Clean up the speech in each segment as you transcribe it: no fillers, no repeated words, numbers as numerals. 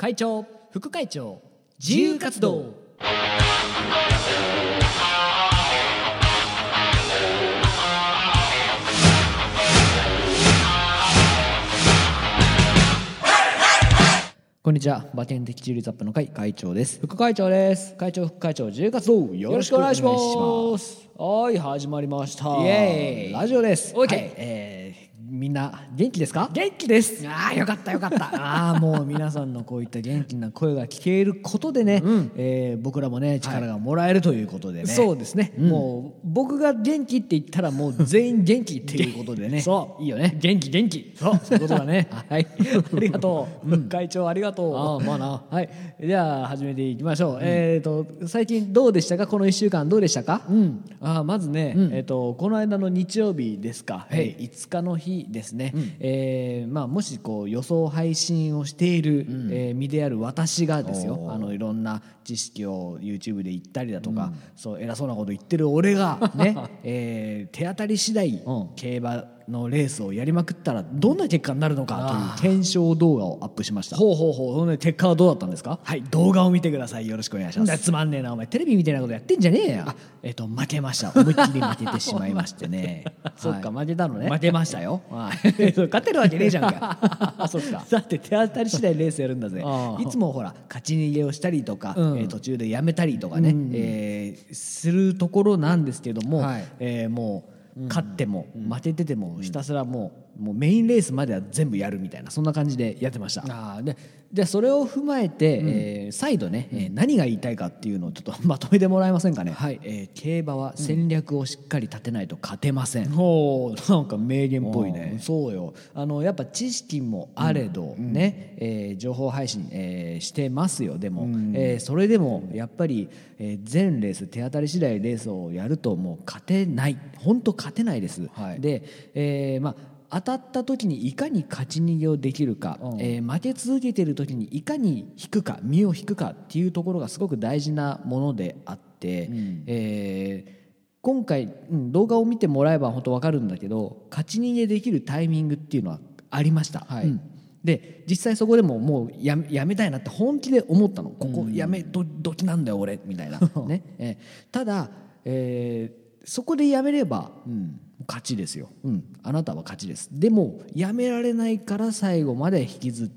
会長、副会長、自由活動。こんにちは。馬券的中立アップの会会長です。 副会長です。 会長、副会長、自由活動よろしくお願いします。はい、始まりました。 イエーイラジオです。 OK、 はい、みんな元気ですか？ 元気です。 ああ、よかったよかったもう皆さんのこういった元気な声が聞けることでね、僕らもね力がもらえるということでね、 そうですね、 もう僕が元気って言ったらもう全員元気っていうことでねそういいよね。 元気そういうことだねはいありがとう、副会長ありがとう。 まあな。はい、じゃあ始めていきましょう。最近どうでしたか？この1週間どうでしたか？ まずね、 この間の日曜日ですか、5日の日ですね、もしこう予想配信をしている、身である私がですよ、いろんな知識を YouTube で言ったりだとか、そう偉そうなこと言ってる俺がね、手当たり次第、競馬のレースをやりまくったらどんな結果になるのかという検証動画をアップしました。 ほうその結果はどうだったんですか？はい、動画を見てください。よろしくお願いします。つまんねえなお前、テレビみたいなことやってんじゃねえよ。負けました。思いっきり負けてしまいましてねそっか、負けたのね。 負けましたよ勝てるわけねえじゃんかそっか。だって手当たり次第レースやるんだぜ。いつもほら勝ち逃げをしたりとか、途中でやめたりとかね、するところなんですけども、もう勝っても負けててもひたすらもうメインレースまでは全部やるみたいな、そんな感じでやってました。でそれを踏まえて、再度ね、何が言いたいかっていうのをちょっとまとめてもらえませんかね。はい、競馬は戦略をしっかり立てないと勝てません。なんか名言っぽいね。そうよ。やっぱ知識もあれど、ね、情報配信、してますよ。でも、それでもやっぱり、全レース手当たり次第レースをやるともう勝てない。本当勝てないです。で、当たった時にいかに勝ち逃げをできるか、負け続けている時にいかに引くか、身を引くかっていうところがすごく大事なものであって、今回、動画を見てもらえば本当分かるんだけど、勝ち逃げできるタイミングっていうのはありました。で実際そこでももうやめたいなって本気で思ったの。ここやめどきなんだよ俺みたいなね。ただ、そこでやめれば、勝ちですよ。あなたは勝ちです。でもやめられないから最後まで引きずって、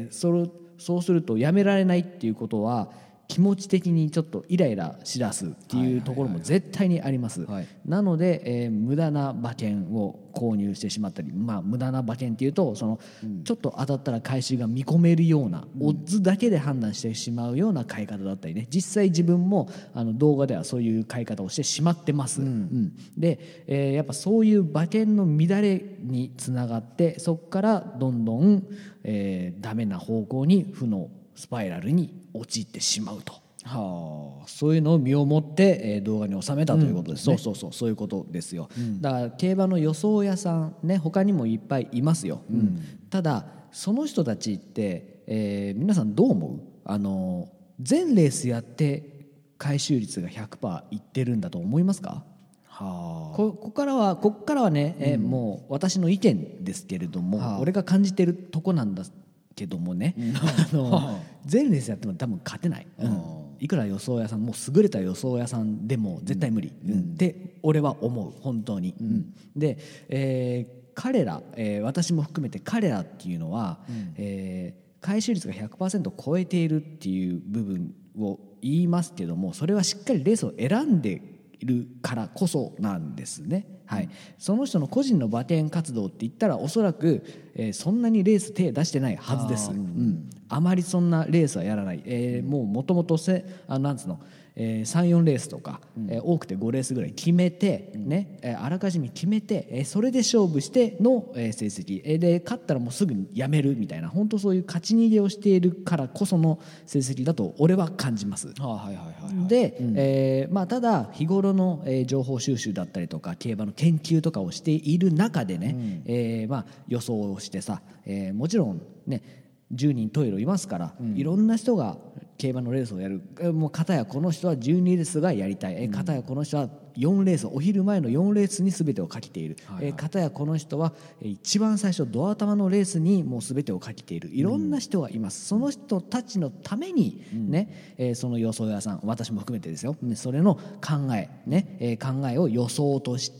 そうするとやめられないっていうことは気持ち的にちょっとイライラしだすっていうところも絶対にあります。なので、無駄な馬券を購入してしまったり、無駄な馬券っていうとちょっと当たったら回収が見込めるような、オッズだけで判断してしまうような買い方だったりね、実際自分も動画ではそういう買い方をしてしまってます。で、やっぱそういう馬券の乱れにつながって、そこからどんどん、ダメな方向に負のスパイラルに陥ってしまうと。そういうのを身をもって、動画に収めたということですね。そういうことですよ。だから競馬の予想屋さんね、他にもいっぱいいますよ。ただその人たちって、皆さんどう思う？全レースやって回収率が 100% いってるんだと思いますか？ここからはね、もう私の意見ですけれども、俺が感じてるとこなんだけどもね、全レースやっても多分勝てない。いくら予想屋さん、もう優れた予想屋さんでも絶対無理って俺は思う、本当に。で、彼ら、私も含めて彼らっていうのは、回収率が 100% 超えているっていう部分を言いますけども、それはしっかりレースを選んでいるからこそなんですね。その人の個人の馬券活動って言ったらおそらく、そんなにレース手出してないはずです。あまりそんなレースはやらない。もともとなんつうの、3、4レースとか、多くて5レースぐらい決めて、あらかじめ決めて、それで勝負しての、成績、で勝ったらもうすぐにやめるみたいな、本当そういう勝ち逃げをしているからこその成績だと俺は感じます。で、ただ日頃の、情報収集だったりとか競馬の研究とかをしている中でね、予想をしてさ、もちろんね10人トイレいますから、いろんな人が競馬のレースをやる、もう片やこの人は12レースがやりたい、片やこの人は4レース、お昼前の4レースに全てをかけている、片やこの人は一番最初ドア玉のレースにもう全てをかけている、いろんな人がいます。その人たちのためにね、その予想屋さん、私も含めてですよ、それの考えね、考えを予想として、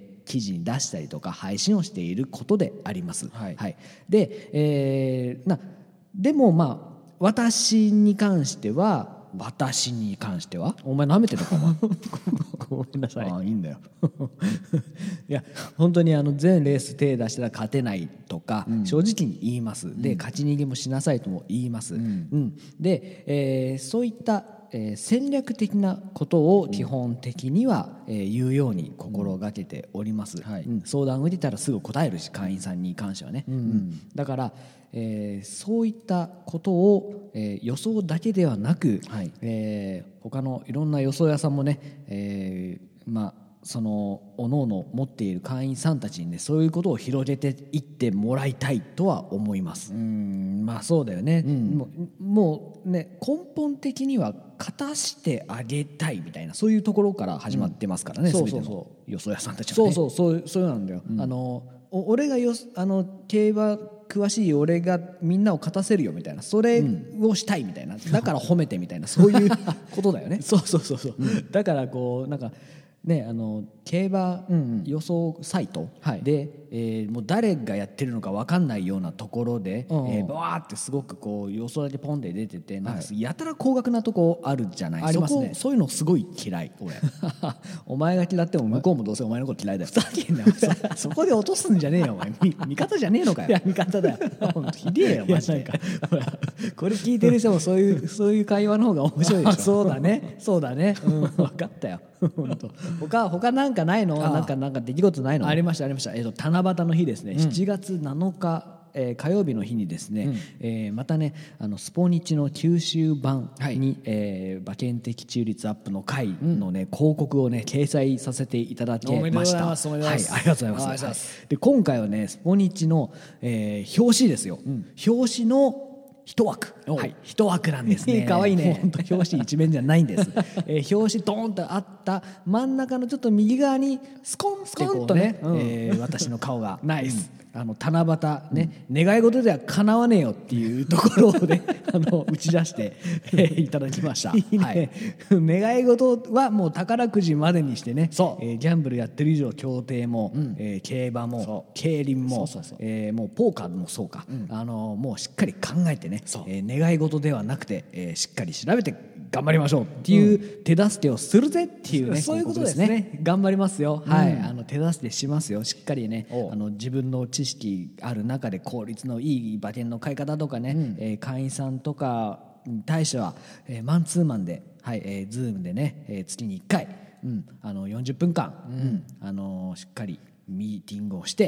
記事に出したりとか配信をしていることであります。で、でもまあ私に関してはお前舐めてるかもごめんなさい。 いいんだよいや本当に全レース手出したら勝てないとか、正直に言います。で勝ち逃げもしなさいとも言います。で、そういった戦略的なことを基本的には言うように心がけております。相談を受けたらすぐ答えるし、会員さんに関してはね。だからそういったことを予想だけではなく、他のいろんな予想屋さんもね、その各々持っている会員さんたちにね、そういうことを広げていってもらいたいとは思います。 まあそうだよね、 もうね、根本的には勝たしてあげたいみたいな、そういうところから始まってますからね、全ての予想屋さんたちはね。 そうなんだよ、 俺が競馬詳しい俺がみんなを勝たせるよみたいな、それをしたいみたいな、だから褒めてみたいな、そういうことだよね。だからこうなんかね、競馬予想サイトで、もう誰がやってるのか分かんないようなところで、バーってすごくこう予想だけポンで出てて、なんかやたら高額なとこあるじゃない。 ありますね。 そういうのすごい嫌い俺お前が嫌っても向こうもどうせお前のこと嫌いだよ。 ふざけんなよそこで落とすんじゃねえよお前。味方じゃねえのかよ。 いや味方だよひでえよマジで。これ聞いてる人もそういう会話の方が面白いでしょ。 そうだね、分かったよ本当。他なんかないの？なんか出来事ないの？ ありました。 七夕の日ですね、7月7日火曜日の日にですね、またねスポニチの九州版に、馬券的中率アップの会のね、広告をね掲載させていただきました。 おめでとうございます。 ありがとうございます。で今回はねスポニチの、表紙ですよ、表紙の一枠、一枠なんですね。 かわいいね。 本当表紙一面じゃないんです。表紙ドーンとあった真ん中のちょっと右側にスコンってこうね、私の顔がナイス。 七夕ね、願い事では叶わねえよっていうところをね打ち出していただきました。願い事はもう宝くじまでにしてね、ギャンブルやってる以上競艇も、競馬も競輪も、もうポーカーもそうか、もうしっかり考えてね、願い事ではなくて、しっかり調べて頑張りましょうっていう手助けをするぜっていうね、 そういうことですね。頑張りますよ。 手助けしますよ。しっかりね、自分の知識ある中で効率のいい馬券の買い方とかね、会員さんとかに対しては、マンツーマンで、ズームでね、月に1回、40分間、しっかりミーティングをして、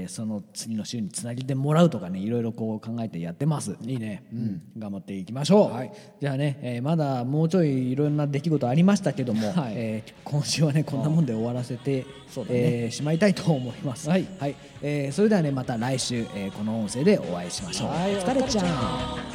その次の週につなげてもらうとかね、いろいろこう考えてやってます。 いいね、 頑張っていきましょう。じゃあね、まだもうちょいいろんな出来事ありましたけども、今週はねこんなもんで終わらせてしまいたいと思います。それではねまた来週、この音声でお会いしましょう。お疲れちゃん。